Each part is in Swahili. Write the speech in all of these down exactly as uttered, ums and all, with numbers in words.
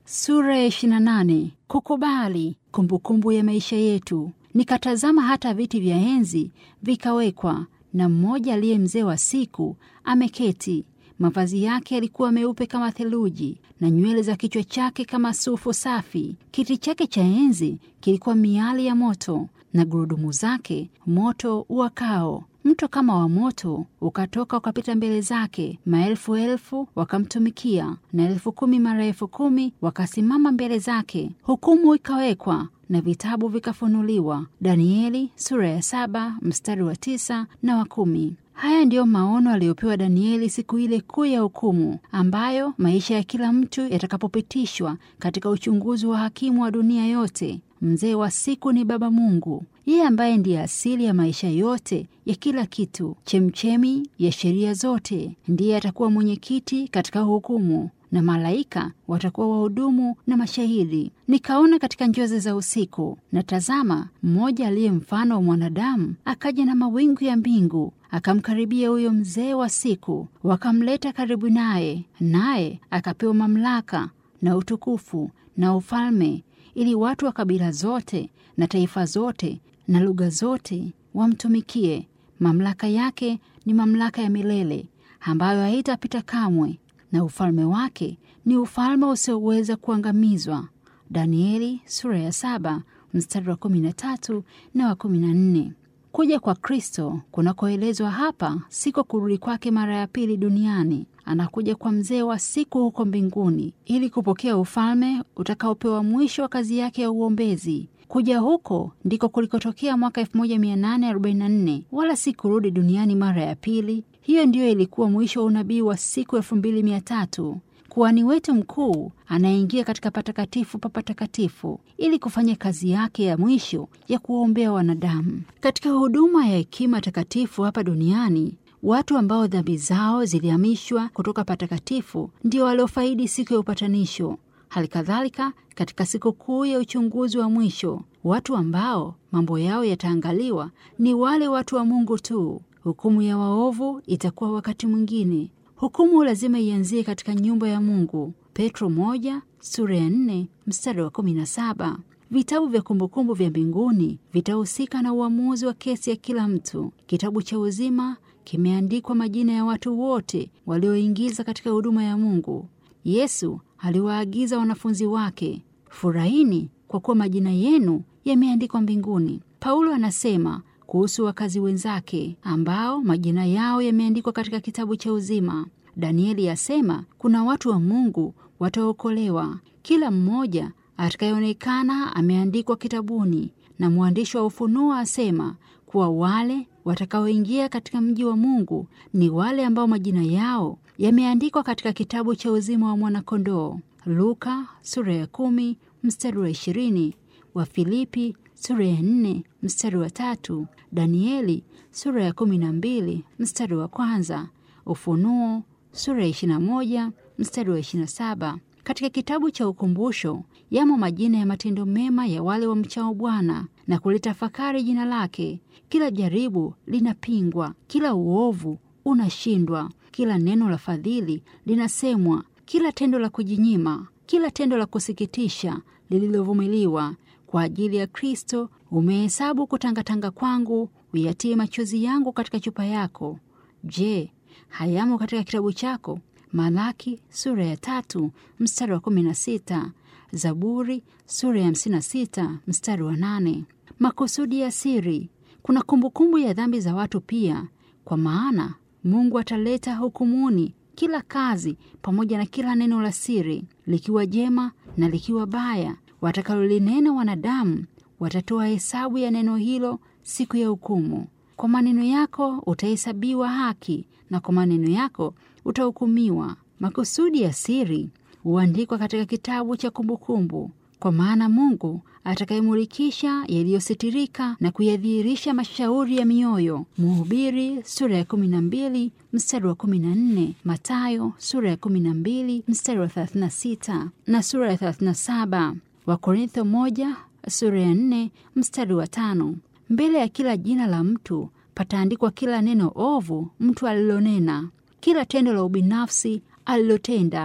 Sura ya ishirini na nane. Kukubali. Kumbukumbu ya maisha yetu. Nikatazama hata viti vya enzi vikawekwa, na mmoja aliye mzee wa siku ameketi. Mavazi yake yalikuwa meupe kama theluji, na nywele za kichwa chake kama sufu safi. Kiti chake cha enzi kilikuwa miali ya moto, na gurudumu zake moto uwakao. Mto kama wa moto ukatoka ukapita mbele zake. Maelfu elfu wakamtumikia, na elfu kumi mara elfu kumi wakasimama mbele zake. Hukumu ikawekwa na vitabu vikafunuliwa. Danieli sura ya saba mstari wa tisa na wa kumi. Haya ndiyo maono aliyopewa Danieli siku ile kuu ya hukumu, ambayo maisha ya kila mtu yatakapopitishwa katika uchunguzi wa hakimu wa dunia yote. Mzee wa siku ni Baba Mungu, yeye ambaye ndiye asili ya maisha yote ya kila kitu, chemchemi ya sheria zote. Ndiye atakuwa mwenyekiti katika hukumu, na malaika watakuwa wahudumu na mashahidi. Nikaona katika njozi za usiku, na tazama, mmoja aliye mfano wa mwanadamu akaja na mawingu ya mbingu, akamkaribia huyo mzee wa siku, wakamleta karibu naye, naye akapewa mamlaka na utukufu na ufalme, ili watu wa kabila zote na taifa zote na lugha zote wamtumikie. Mamlaka yake ni mamlaka ya milele, ambayo haitapita kamwe, na ufalme wake ni ufalme usioweza kuangamizwa. Danieli sura ya saba mstari wa kumi na tatu na wa kumi na nne. Kuja kwa Kristo kunakoelezwa hapa siko kurudi kwake mara ya pili duniani. Anakuja kwa mzee wa siku huko mbinguni ili kupokea ufalme utakaopewa mwisho wa kazi yake ya uombezi. Kuja huko ndiko kulikotokea mwaka elfu moja mia nane arobaini na nne, wala si kurudi duniani mara ya pili. Hiyo ndiyo ilikuwa mwisho wa unabii wa siku elfu mbili mia tatu. Kuhani wetu mkuu anaingia katika patakatifu pa patakatifu ili kufanya kazi yake ya mwisho ya kuombea wanadamu. Katika huduma ya hekima takatifu hapa duniani, watu ambao dhambi zao zilihamishwa kutoka patakatifu ndio waliofaidi siku ya upatanisho. Hali kadhalika katika siku kuu ya uchunguzi wa mwisho, watu ambao mambo yao yataangaliwa ni wale watu wa Mungu tu. Hukumu ya waovu itakuwa wakati mwingine. Hukumu lazima ianzie katika nyumba ya Mungu. Petro moja sura ya nne mstari wa kumi na saba. Vitabu vya kumbukumbu vya mbinguni vitahusika na uamuzi wa kesi ya kila mtu. Kitabu cha uzima kimeandikwa majina ya watu wote walioingiza katika huduma ya Mungu. Yesu aliwaagiza wanafunzi wake, furahini kwa kuwa majina yenu yameandikwa mbinguni. Paulo anasema kuhusu wakazi wenzake ambao majina yao yameandikwa katika kitabu cha uzima. Danieli asema kuna watu wa Mungu wataokolewa, kila mmoja atakayeonekana ameandikwa kitabuni. Na mwandishi wa Ufunuo asema kuwa wale watakaoingia katika mji wa Mungu ni wale ambao majina yao yameandikwa katika kitabu cha uzima wa mwanakondoo. Luka sura ya kumi mstari wa ishirini, wa Filipi sura ya nne mstari wa tatu, Danieli sura ya kumi na mbili mstari wa kwanza, Ufunuo sura ya ishirini na moja mstari wa ishirini na saba. Katika kitabu cha ukumbusho yamo majina ya matendo mema ya wale wamchao Bwana na kulitafakari jina lake. Kila jaribu linapingwa, kila uovu unashindwa, kila neno la fadhili linasemwa, kila tendo la kujinyima, kila tendo la kusikitisha lililovumiliwa kwa ajili ya Kristo. Umehesabu kutangatanga kwangu, uyatie machozi yangu katika chupa yako. Je, hayamo katika kitabu chako? Malaki sura ya tatu mstari wa kumi na sita. Zaburi sura ya hamsini na sita mstari wa nane. Makusudi ya siri. Kuna kumbukumbu ya dhambi za watu pia, kwa maana Mungu ataleta hukumuni kila kazi pamoja na kila neno la siri, likiwa jema na likiwa baya. Watakalolinena wanadamu watatoa hesabu ya neno hilo siku ya hukumu. Kwa maneno yako utahesabiwa haki, na kwa maneno yako utahukumiwa. Makusudi ya siri huandikwa katika kitabu cha kumbukumbu, kwa maana Mungu atakayemulikisha yaliyositirika na kuyadhihirisha mashauri ya mioyo. Mhubiri sura ya kumi na mbili mstari wa kumi na nne, Mathayo sura ya kumi na mbili mstari wa thelathini na sita na sura ya thelathini na saba, Wakorintho moja sura ya nne mstari wa tano. Mbele ya kila jina la mtu pataandikwa kila neno ovu mtu alilonena, kila tendo la ubinafsi alilotenda,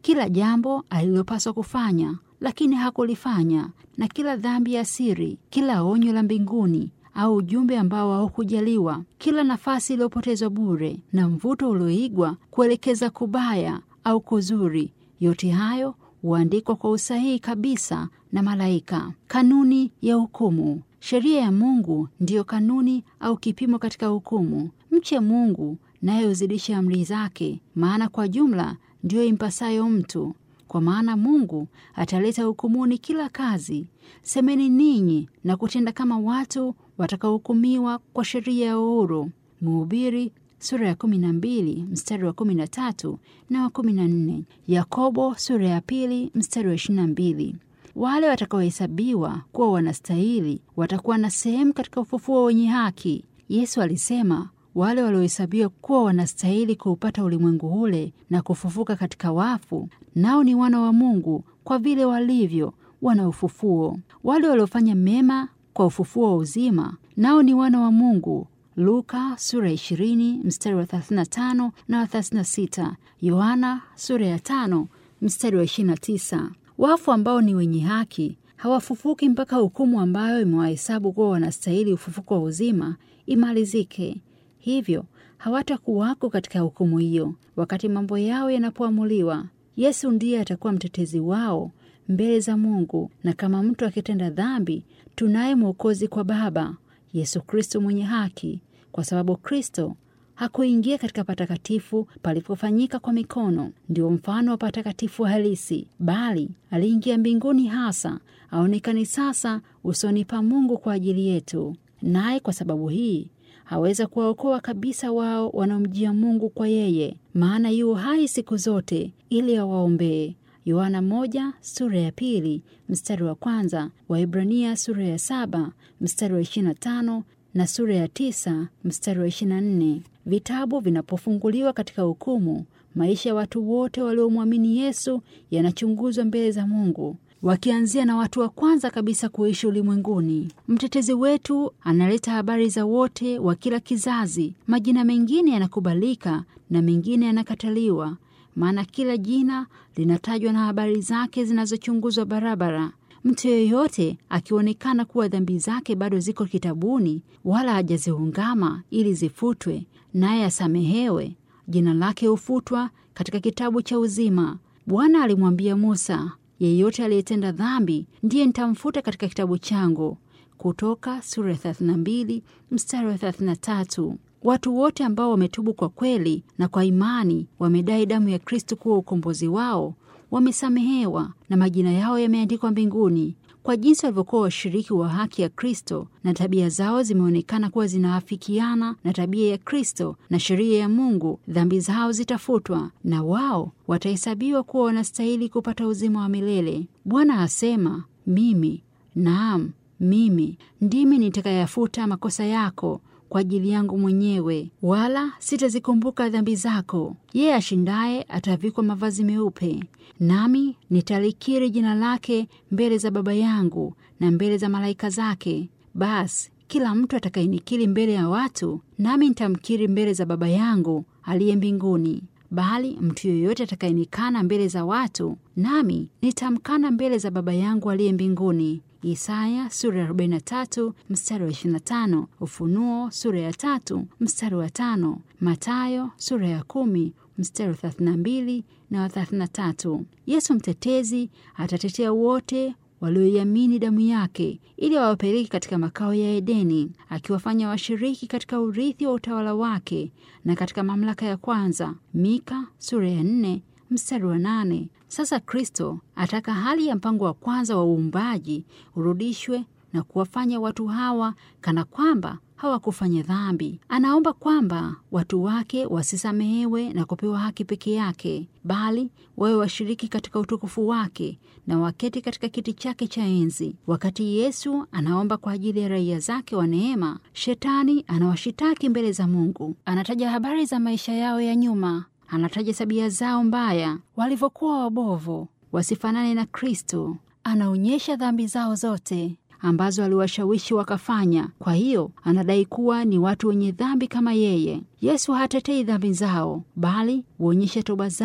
kila jambo alilopaswa kufanya lakini hakulifanya, na kila dhambi ya siri, kila onyo la mbinguni au ujumbe ambao haukujaliwa, kila nafasi iliyopotezwa bure na mvuto ulioigwa kuelekeza kubaya au kuzuri, yote hayo huandikwa kwa usahihi kabisa na malaika. Kanuni ya hukumu. Sheria ya Mungu ndiyo kanuni au kipimo katika hukumu. Mche Mungu naye uzidishe amri zake, maana kwa jumla ndiyo impasayo mtu. Kwa maana Mungu ataleta hukumuni kila kazi. Semeni ninyi na kutenda kama watu watakaohukumiwa kwa sheria ya uhuru. Mhubiri sura ya kumi na mbili mstari wa kumi na tatu na wa kumi na nne. Yakobo sura ya pili mstari wa ishirini na mbili. Wale watakaohesabiwa kuwa wanastahili watakuwa na sehemu katika ufufuo wenye haki. Yesu alisema wale waliohesabiwa kuwa wanastahili kuupata ulimwengu ule na kufufuka katika wafu, nao ni wana wa Mungu kwa vile walivyo wana ufufuo. Wale waliofanya mema kwa ufufuo wa uzima, nao ni wana wa Mungu. Luka sura ishirini mstari wa thelathini na tano na wa thelathini na sita. Yohana sura ya tano mstari wa ishirini na tisa. Wafu ambao ni wenye haki hawafufuki mpaka hukumu ambayo imewahesabu kuwa wanastahili ufufuko wa uzima imalizike. Hivyo hawatakuwako katika hukumu hiyo wakati mambo yao yanapoamuliwa. Yesu ndiye atakuwa mtetezi wao mbele za Mungu, na kama mtu akitenda dhambi, tunaye mwokozi kwa Baba, Yesu Kristo mwenye haki, kwa sababu Kristo hakuingia katika patakatifu palipofanyika kwa mikono, ndio mfano wa patakatifu halisi, bali aliingia mbinguni hasa aonekane sasa usoni pa Mungu kwa ajili yetu. Naye kwa sababu hii haweza kuwaokoa kabisa wao wanaomjia Mungu kwa yeye, maana yu hai siku zote ili awaombee. Yohana moja sura ya pili mstari wa kwanza, Waibrania sura ya saba mstari wa ishirini na tano na sura ya tisa mstari wa ishirini na nne. Vitabu vinapofunguliwa katika hukumu, maisha ya watu wote waliomwamini Yesu yanachunguzwa mbele za Mungu, wakianzia na watu wa kwanza kabisa kuishi ulimwenguni. Mtetezi wetu analeta habari za wote wa kila kizazi. Majina mengine yanakubalika na mengine yanakataliwa, maana kila jina linatajwa na habari zake zinazochunguzwa barabara. Mtu yeyote akionekana kuwa dhambi zake bado ziko kitabuni, wala hajaziungama ili zifutwe, naye asamehewe, jina lake hufutwa katika kitabu cha uzima. Bwana alimwambia Musa, yeyote aliyetenda dhambi ndiye nitamfuta katika kitabu changu. Kutoka sura ya thelathini na mbili mstari wa thelathini na tatu. Watu wote ambao wametubu kwa kweli na kwa imani wamedai damu ya Kristo kuwa ukombozi wao, wamesamehewa na majina yao yameandikwa mbinguni. Kwa jinsi walivyokuwa washiriki wa haki ya Kristo na tabia zao zimeonekana kuwa zinaafikiana na tabia ya Kristo na sheria ya Mungu, dhambi zao zitafutwa na wao watahesabiwa kuwa wanastahili kupata uzima wa milele. Bwana asema, mimi, naam, mimi ndimi nitakayafuta makosa yako kwa ajili yangu mwenyewe, wala sitazikumbuka dhambi zako. Yeye ashindaye atavikwa mavazi meupe, nami nitalikiri jina lake mbele za Baba yangu na mbele za malaika zake. Basi kila mtu atakayenikiri mbele ya watu, nami nitamkiri mbele za Baba yangu aliye mbinguni. Bali mtu yoyote atakayenikana mbele za watu, nami nitamkana mbele za Baba yangu aliye mbinguni. Isaya sura ya arobaini na tatu mstari wa ishirini na tano, Ufunuo sura ya tatu mstari wa tano, Mathayo sura ya kumi mstari wa thelathini na mbili na wa thelathini na tatu. Yesu mtetezi atatetea wote walioiamini damu yake ili wawapeleke katika makao ya Edeni, akiwafanya washiriki katika urithi wa utawala wake na katika mamlaka ya kwanza. Mika sura ya nne mstari wa nane. Sasa Kristo ataka hali ya mpango wa kwanza wa uumbaji urudishwe na kuwafanya watu hawa kana kwamba hawakufanya dhambi. Anaomba kwamba watu wake wasisamehewe na kupewa haki peke yake, bali wawe washiriki katika utukufu wake na waketi katika kiti chake cha enzi. Wakati Yesu anaomba kwa ajili ya raia zake wa neema, Shetani anawashitaki mbele za Mungu. Anataja habari za maisha yao ya nyuma. Anataja tabia zao mbaya, walivyokuwa wabovu, wasifanane na Kristo. Anaonyesha dhambi zao zote ambazo aliwashawishi wakafanya. Kwa hiyo anadai kuwa ni watu wenye dhambi kama yeye. Yesu hatetei dhambi zao, bali huonyesha toba zao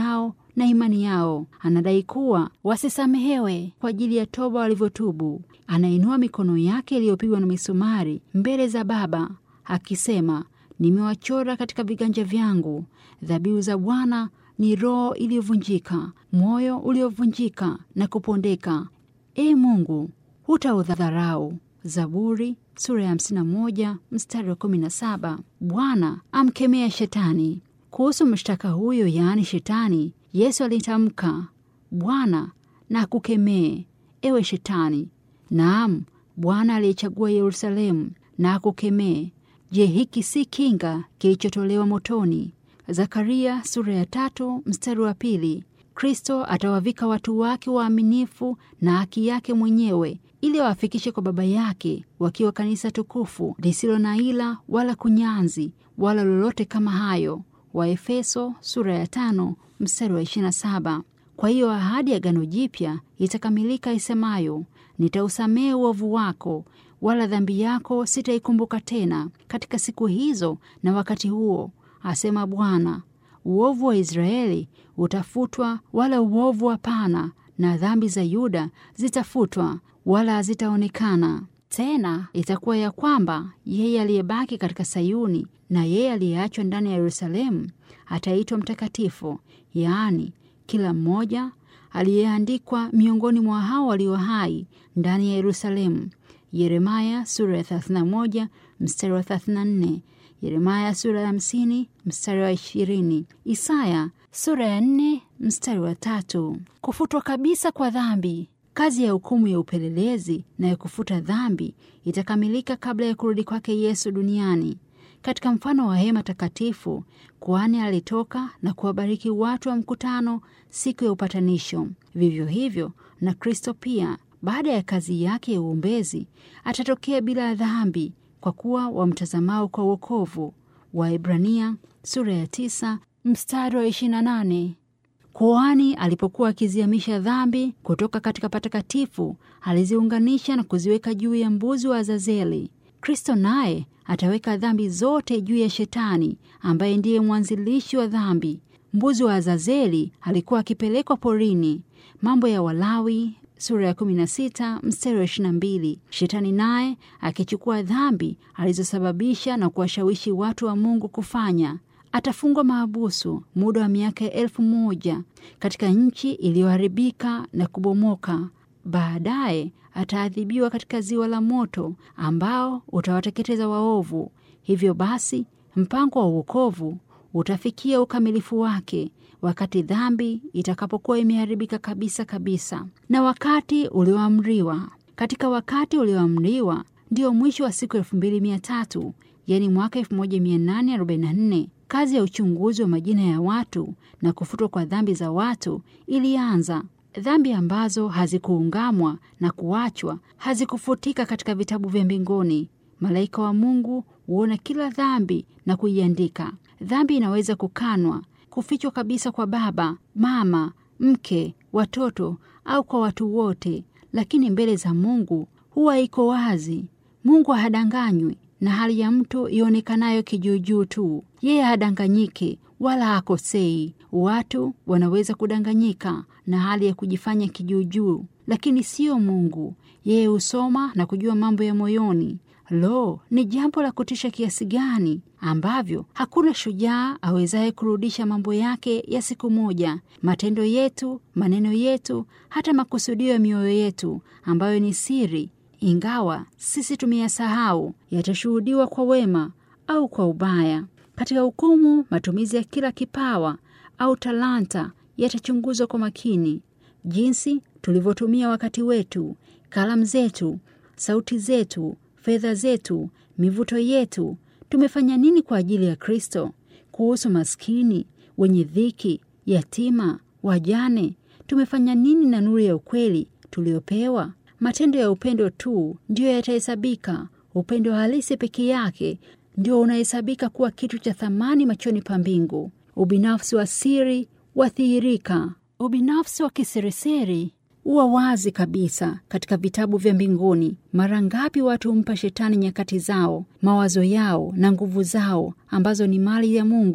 na imani yao. Anadai kuwa wasisamehewe kwa ajili ya toba walivyotubu. Anainua mikono yake iliyopigwa na misumari mbele za Baba akisema, nimewachora katika viganja vyangu. Dhabihu za Bwana ni roho iliyovunjika, moyo uliovunjika na kupondeka. Ee Mungu, hutaudharau. Zaburi sura ya hamsini na moja mstari wa kumi na saba. Bwana amkemea Shetani. Kuhusu mshtaka huyo, yaani Shetani, Yesu alitamka, Bwana na akukemee, ewe Shetani. Naam, Bwana aliyechagua Yerusalemu na akukemee. Je, hiki si kinga kilichotolewa motoni? Zakaria sura ya tatu mstari wa pili. Kristo atawavika watu wake waaminifu na haki yake mwenyewe, ili wafikishe kwa Baba yake wakiwa kanisa tukufu lisilo na ila wala kunyanzi wala lolote kama hayo. Waefeso sura ya tano mstari wa ishirini na saba. Kwa hiyo ahadi ya Agano Jipya itakamilika isemayo, nitausamehe uovu wako wala dhambi yako sitaikumbuka tena katika siku hizo na wakati huo, asema Bwana. Uovu wa Israeli utafutwa wala uovu hapana, na dhambi za Yuda zitafutwa wala hazitaonekana tena. Itakuwa ya kwamba yeye aliyebaki katika Sayuni na yeye aliyeachwa ndani ya Yerusalemu ataitwa mtakatifu, yaani kila mmoja aliyeandikwa miongoni mwa hao walio hai ndani ya Yerusalemu. Yeremia sura ya thelathini na moja mstari wa thelathini na nne. Yeremia sura ya hamsini mstari wa ishirini. Isaya sura ya nne mstari wa tatu. Kufutwa kabisa kwa dhambi. Kazi ya hukumu ya upelelezi na ya kufuta dhambi itakamilika kabla ya kurudi kwake Yesu duniani. Katika mfano wa hema takatifu, kuhani alitoka na kuwabariki watu wa mkutano siku ya upatanisho. Vivyo hivyo na Kristo pia, baada ya kazi yake ya uombezi, atatokea bila dhambi, kwa kuwa wamtazamao kwa wokovu. Waebrania sura ya tisa mstari wa ishirini na nane. Kuhani alipokuwa akiziamisha dhambi kutoka katika patakatifu, aliziunganisha na kuziweka juu ya mbuzi wa Azazeli. Kristo naye ataweka dhambi zote juu ya Shetani, ambaye ndiye mwanzilishi wa dhambi. Mbuzi wa Azazeli alikuwa akipelekwa porini. Mambo ya Walawi sura ya kumi na sita mstari wa ishirini na mbili. Shetani naye akichukua dhambi alizosababisha na kuwashawishi watu wa Mungu kufanya. Atafungwa mahabusu muda wa miaka elfu moja katika nchi iliyoharibika na kubomoka. Baadaye ataadhibiwa katika ziwa la moto ambao utawateketeza waovu. Hivyo basi, mpango wa wokovu utafikia ukamilifu wake wakati dhambi itakapokuwa imeharibika kabisa kabisa. Na wakati ulioamriwa. Katika wakati ulioamriwa ndio mwisho wa siku elfu mbili mia tatu, yani mwaka elfu moja mia nane arobaini na nne. Kazi ya uchunguzi wa majina ya watu na kufutwa kwa dhambi za watu ilianza. Dhambi ambazo hazikuungamwa na kuachwa hazikufutika katika vitabu vya mbinguni. Malaika wa Mungu huona kila dhambi na kuiandika. Dhambi inaweza kukanwa, kufichwa kabisa kwa baba, mama, mke, watoto au kwa watu wote, lakini mbele za Mungu huwa iko wazi. Mungu hadanganywi na hali ya mtu ionekanayo kijuujuu tu. Yeye hadanganyiki wala hakosei. Watu wanaweza kudanganyika na hali ya kujifanya kijuujuu, lakini sio Mungu. Yeye husoma na kujua mambo ya moyoni. Lo, ni jambo la kutisha kiasi gani ambavyo hakuna shujaa awezaye kurudisha mambo yake ya siku moja. Matendo yetu, maneno yetu, hata makusudio ya mioyo yetu ambayo ni siri, ingawa sisi tumeyasahau, yatashuhudiwa kwa wema au kwa ubaya. Katika hukumu, matumizi ya kila kipawa au talanta yatachunguzwa kwa makini. Jinsi tulivyotumia wakati wetu, kalamu zetu, sauti zetu, fedha zetu, mivuto yetu, tumefanya nini kwa ajili ya Kristo? Kuhusu maskini, wenye dhiki, yatima, wajane, tumefanya nini na nuru ya ukweli tuliopewa? Matendo ya upendo tu ndiyo yatahesabika. Upendo halisi peke yake ndio unahesabika kuwa kitu cha thamani machoni pa mbingu. Ubinafsi wa siri wathihirika. Ubinafsi wa kisirisiri huwa wazi kabisa katika vitabu vya mbinguni. Mara ngapi watu humpa Shetani nyakati zao, mawazo yao na nguvu zao ambazo ni mali ya Mungu.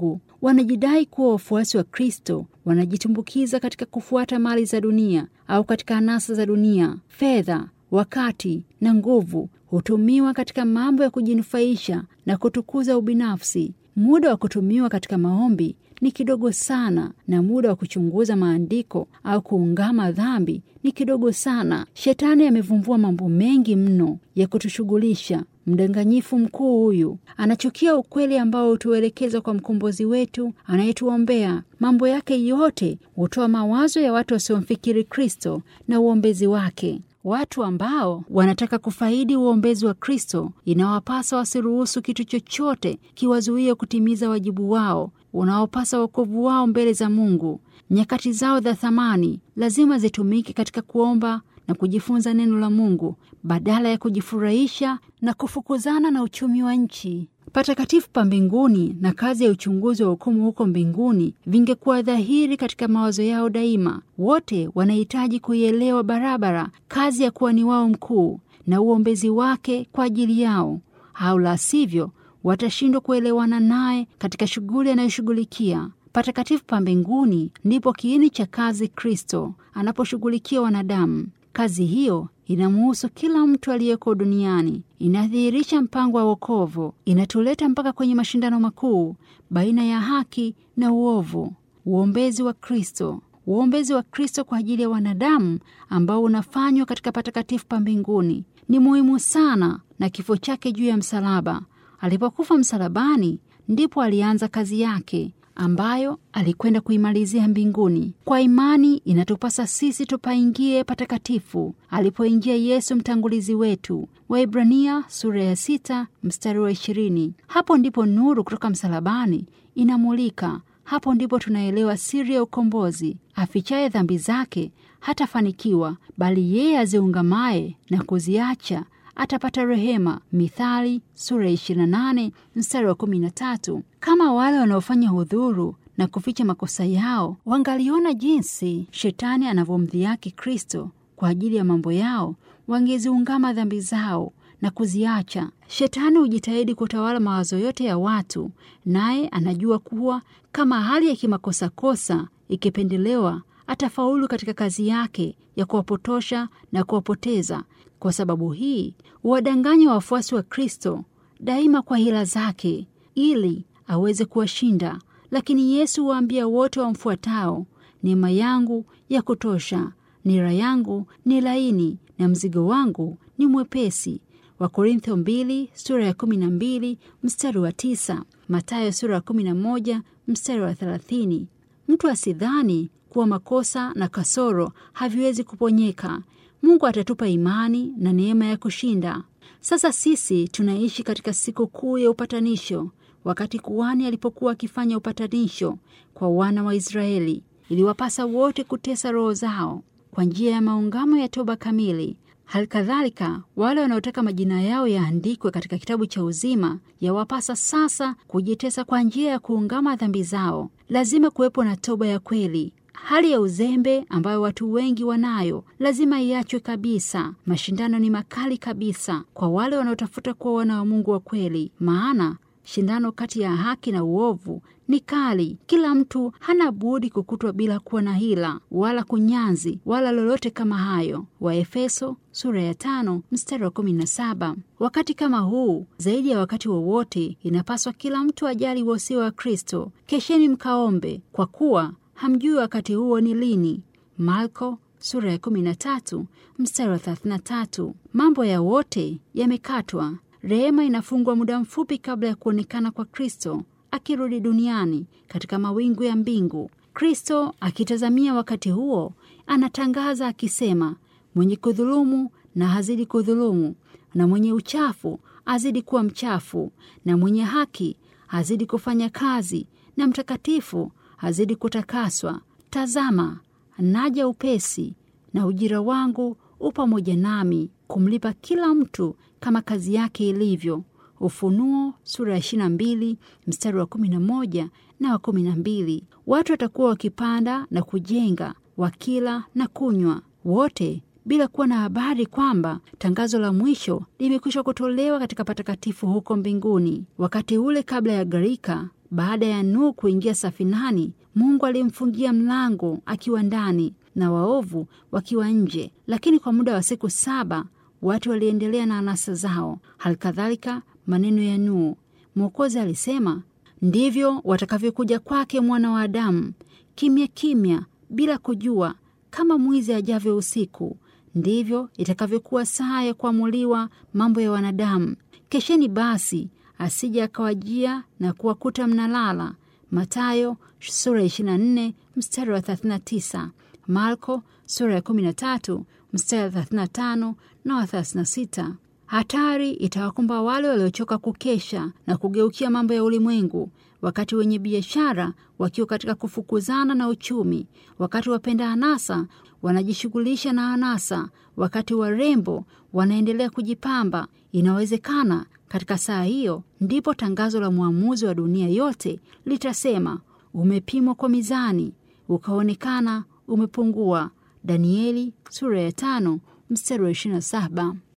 wanajidai kuwa wafuasi wa Kristo, wanajitumbukiza katika kufuata mali za dunia au katika anasa za dunia. Fedha, wakati na nguvu hutumiwa katika mambo ya kujinufaisha na kutukuza ubinafsi. Muda wa kutumiwa katika maombi ni kidogo sana, na muda wa kuchunguza maandiko au kuungama dhambi ni kidogo sana. Shetani amevumbua mambo mengi mno ya kutushughulisha. Mdanganyifu mkuu huyu anachukia ukweli ambao hutuelekeza kwa mkombozi wetu anayetuombea. Mambo yake yote hutoa mawazo ya watu wasiomfikiri Kristo na uombezi wake. Watu ambao wanataka kufaidi uombezi wa Kristo inawapasa wasiruhusu kitu chochote kiwazuie kutimiza wajibu wao unaopasa wokovu wao mbele za Mungu. Nyakati zao za thamani lazima zitumike katika kuomba na kujifunza neno la Mungu badala ya kujifurahisha na kufukuzana na uchumi wa nchi. Patakatifu pa mbinguni na kazi ya uchunguzi wa hukumu huko mbinguni vingekuwa dhahiri katika mawazo yao daima. Wote wanahitaji kuielewa barabara kazi ya kuwa ni wao mkuu na uombezi wake kwa ajili yao, au la sivyo watashindwa kuelewana naye katika shughuli anayoshughulikia. Patakatifu pa mbinguni ndipo kiini cha kazi Kristo anaposhughulikia wanadamu. Kazi hiyo inamuhusu kila mtu aliyeko duniani. Inadhihirisha mpango wa wokovu. Inatuleta mpaka kwenye mashindano makuu baina ya haki na uovu. Uombezi wa Kristo. Uombezi wa Kristo kwa ajili ya wanadamu ambao unafanywa katika patakatifu pa mbinguni ni muhimu sana, na kifo chake juu ya msalaba. Alipokufa msalabani ndipo alianza kazi yake ambayo alikwenda kuimalizia mbinguni. Kwa imani inatupasa sisi tupaingie patakatifu alipoingia Yesu mtangulizi wetu. Waebrania sura ya sita mstari wa ishirini. Hapo ndipo nuru kutoka msalabani inamulika. Hapo ndipo tunaelewa siri ya ukombozi. Afichaye dhambi zake hatafanikiwa, bali yeye aziungamaye na kuziacha atapata rehema. Mithali sura ya ishirini na nane mstari wa kumi na tatu. Kama wale wanaofanya hudhuru na kuficha makosa yao wangaliona jinsi shetani anavyomdhihaki Kristo kwa ajili ya mambo yao, wangeziungama dhambi zao na kuziacha. Shetani hujitahidi kutawala mawazo yote ya watu, naye anajua kuwa kama hali ya kimakosa kosa ikipendelewa, atafaulu katika kazi yake ya kuwapotosha na kuwapoteza. Kwa sababu hii huwadanganya wafuasi wa Kristo daima kwa hila zake ili aweze kuwashinda. Lakini Yesu huwaambia wote wamfuatao, neema yangu ya kutosha, nira yangu ni laini na mzigo wangu ni mwepesi. Wakorintho mbili sura ya kumi na mbili mstari wa tisa. Mathayo sura ya kumi na moja mstari wa thelathini. Mtu asidhani kuwa makosa na kasoro haviwezi kuponyeka. Mungu atatupa imani na neema ya kushinda. Sasa sisi tunaishi katika siku kuu ya upatanisho. Wakati kuhani alipokuwa akifanya upatanisho kwa wana wa Israeli, iliwapasa wote kutesa roho zao kwa njia ya maungamo ya toba kamili. Halikadhalika wale wanaotaka majina yao yaandikwe katika kitabu cha uzima, yawapasa sasa kujitesa kwa njia ya kuungama dhambi zao. Lazima kuwepo na toba ya kweli. Hali ya uzembe ambayo watu wengi wanayo lazima iachwe kabisa. Mashindano ni makali kabisa kwa wale wanaotafuta kuwa wana wa Mungu wa kweli, maana shindano kati ya haki na uovu ni kali. Kila mtu hana budi kukutwa bila kuwa na hila wala kunyanzi wala lolote kama hayo. Waefeso sura ya tano mstari wa kumi na saba. Wakati kama huu zaidi ya wakati wowote inapaswa kila mtu ajali wosia wa Kristo. Kesheni mkaombe, kwa kuwa hamjui wakati huo ni lini. Marko sura ya kumi na tatu mstari wa thelathini na tatu. Mambo ya wote yamekatwa. Rehema inafungwa muda mfupi kabla ya kuonekana kwa Kristo akirudi duniani katika mawingu ya mbingu. Kristo akitazamia wakati huo anatangaza akisema, mwenye kudhulumu na hazidi kudhulumu, na mwenye uchafu azidi kuwa mchafu, na mwenye haki azidi kufanya kazi, na mtakatifu azidi kutakaswa. Tazama, naja upesi, na ujira wangu u pamoja nami kumlipa kila mtu kama kazi yake ilivyo. Ufunuo sura ya ishirini na mbili mstari wa kumi na moja na wa kumi na mbili. Watu watakuwa wakipanda na kujenga, wakila na kunywa, wote bila kuwa na habari kwamba tangazo la mwisho limekwisha kutolewa katika patakatifu huko mbinguni. Wakati ule kabla ya gharika, Baada ya Nuhu kuingia safinani, Mungu alimfungia mlango akiwa ndani na waovu wakiwa nje. Lakini kwa muda wa siku saba watu waliendelea na anasa zao. Halikadhalika maneno ya Nuhu. Mwokozi alisema, ndivyo watakavyokuja kwake mwana wa Adamu, kimya kimya, bila kujua, kama mwizi ajavyo usiku. Ndivyo itakavyokuwa saa ya kuamuliwa mambo ya wanadamu. Kesheni basi, asije akawajia na kuwakuta mnalala. Mathayo sura ya ishirini na nne mstari wa thelathini na tisa. Marko sura ya kumi na tatu mstari wa thelathini na tano na wa thelathini na sita. Hatari itawakumba wale waliochoka kukesha na kugeukia mambo ya ulimwengu, wakati wenye biashara wakiwa katika kufukuzana na uchumi, wakati wapenda anasa wanajishughulisha na anasa, wakati warembo wanaendelea kujipamba. Inawezekana katika saa hiyo ndipo tangazo la mwamuzi wa dunia yote litasema, umepimwa kwa mizani, ukaonekana umepungua. Danieli sura ya tano mstari wa ishirini na saba.